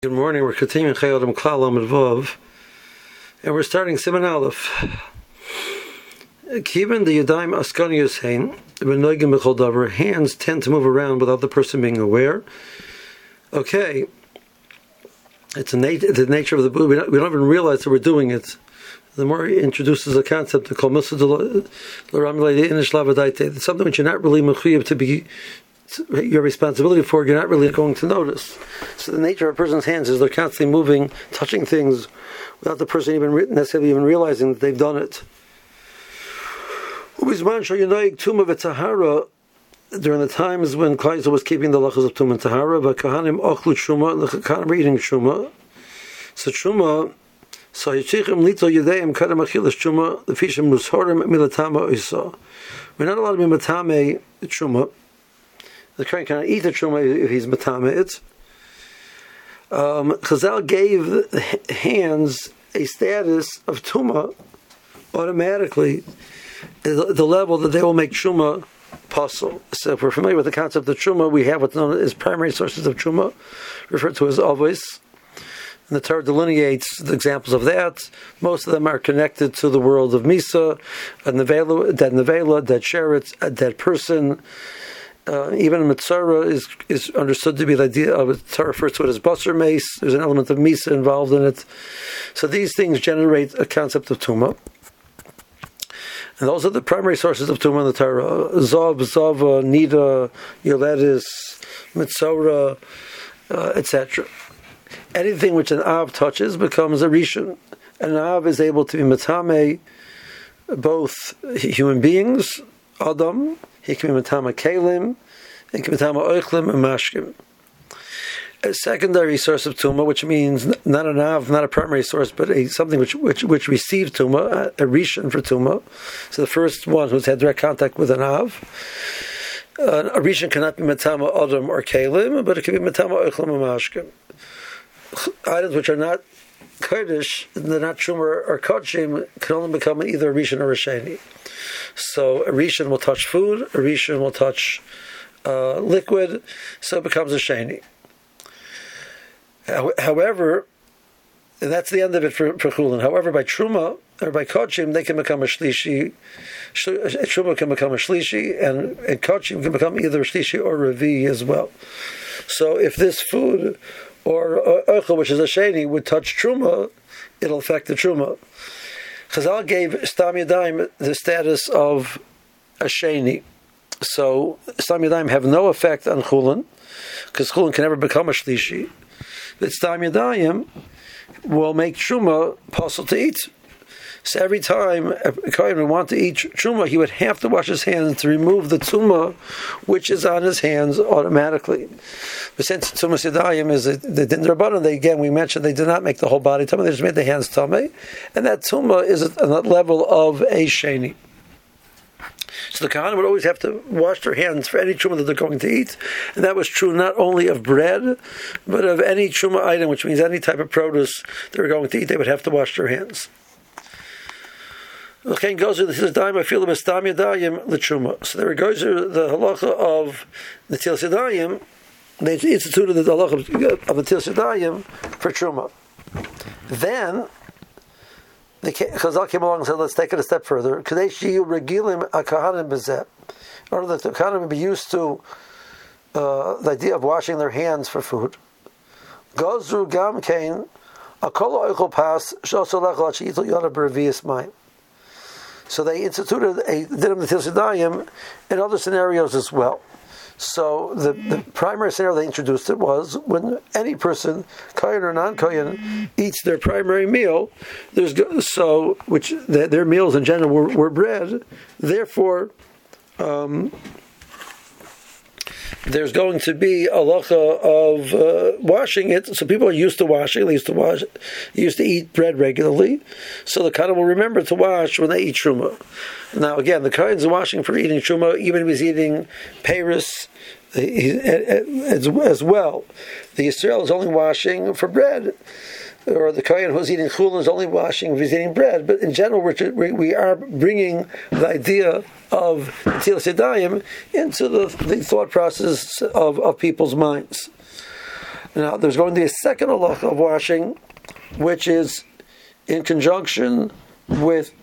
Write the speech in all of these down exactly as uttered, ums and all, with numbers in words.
Good morning. We're continuing Chayot Klal Amud Vav, and we're starting Siman Aleph. Given the Yadayim Askani Yusein, B'noigim B'chol Davar, hands tend to move around without the person being aware. Okay, it's a nat- the nature of the we don't, we don't even realize that we're doing it. The more he introduces a concept to call Musa It's something which you're not really mechuyev to be. Your responsibility for, you're not really going to notice. So the nature of a person's hands is they're constantly moving, touching things, without the person even re- necessarily even realizing that they've done it. During the times when Klal Yisrael was keeping the lachas of Tum and Tahara, but Kahanim ochlu Truma, the Kahanim were eating Truma. So Truma, so Yichichim Lito Yedeim Kadam Achilas Truma, the Fishim Mushorim Milatama Isa. We're not allowed to be Matame Truma. The Kohen cannot eat the truma if he's matame it. Um, Chazal gave the hands a status of tuma automatically, the, the level that they will make truma possible. So if we're familiar with the concept of truma, we have what's known as primary sources of truma, referred to as avos. And the Torah delineates the examples of that. Most of them are connected to the world of Misa, a nevela, dead nevela, dead sheretz, a dead person. Uh, even Mitzvah is is understood to be the idea of it. Torah refers to it as basar mace. There's an element of misa involved in it. So these things generate a concept of tumah, and those are the primary sources of tumah in the Torah: zav, zava, nida, yoledis, mitzvah, uh, et cetera. Anything which an av touches becomes a rishon. An av is able to be matame both human beings, adam. He can be matama kelim, he can be matama oichlim and mashkim. A secondary source of tumah, which means not an av, not a primary source, but a something which which which received tumah, a, a rishon for tumah. So the first one who's had direct contact with an av. Uh, a rishon cannot be matama adam or kelim, but it can be matama oichlim and mashkim. Items which are not kodesh, they're not truma or kodshim, can only become either a rishon or a sheni. So a rishon will touch food, a rishon will touch uh, liquid, so it becomes a sheni. However, and that's the end of it for, for chulin. However, by truma or by kodshim, they can become a shlishi. Truma can become a shlishi, and, and kodshim can become either a shlishi or revi as well. So if this food or ochel, which is a sheni, would touch truma, it'll affect the truma. Chazal gave Stam Yadayim the status of a sheni. So Stam Yadayim have no effect on chulin, because chulin can never become a shlishi. But Stam Yadayim will make truma possible to eat. So every time a kohen would want to eat truma, he would have to wash his hands to remove the tumah which is on his hands automatically. But since tumah yadayim is the din rabbanan, they again we mentioned they did not make the whole body tumah; they just made the hands tumah, and that tumah is at the level of a sheni. So the kohen would always have to wash their hands for any truma that they're going to eat, and that was true not only of bread, but of any truma item, which means any type of produce they were going to eat. They would have to wash their hands. Okay, goes to the daim. I feel the stam yadayim l'truma. So there goes to the halacha of the til yadayim. They instituted the halacha of the til yadayim for truma. Then the Chazal came along and said, "Let's take it a step further. Kadesh yiyu regilim akahanim bezeh." In order that the kahanim would be used to uh, the idea of washing their hands for food. Gozru gam kain akol oichol pas shosol lechol she'itul yada b'revius mayim. So they instituted a din of the til yadayim in other scenarios as well. So the, the primary scenario they introduced it was when any person, kohen or non-kohen, eats their primary meal. There's so which the, their meals in general were, were bread. Therefore, um, there's going to be a halacha of uh, washing it. So people are used to washing. They used to wash. They used to eat bread regularly. So the kohen will remember to wash when they eat truma. Now again, the kohen's washing for eating truma, even if he's eating peiros as, as well. The Yisrael is only washing for bread. Or the kohen who's eating chulin is only washing if he's eating bread. But in general, we're, we are bringing the idea of Tilas Yadayim into the, the thought process of, of people's minds. Now, there's going to be a second halacha of washing, which is in conjunction with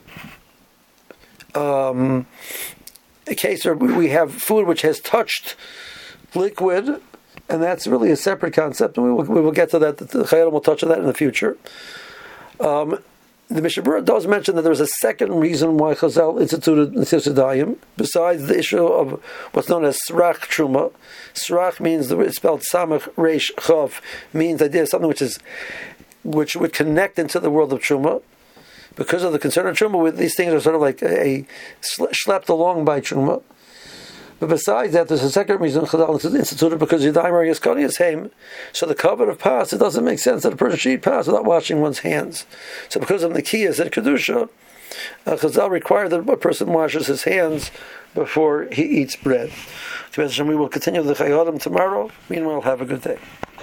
um, a case where we have food which has touched liquid, and that's really a separate concept, and we will, we will get to that. The Chayyim will touch on that in the future. Um, the Mishnah Berurah does mention that there's a second reason why Chazal instituted Netilas Yadayim, besides the issue of what's known as Srach Truma. Srach means, the, it's spelled Samach Reish Chav, means the idea of something which is which would connect into the world of Truma. Because of the concern of Truma, these things are sort of like a, a schlepped along by Truma. But besides that, there's a second reason Chazal instituted, because Yadayim are Yaskani is Haim. So the covenant of Pas, it doesn't make sense that a person should eat Pas without washing one's hands. So because of the Nikiyas at Kedusha, uh, Chazal required that a person washes his hands before he eats bread. We will continue the Chayei Adam tomorrow. Meanwhile, have a good day.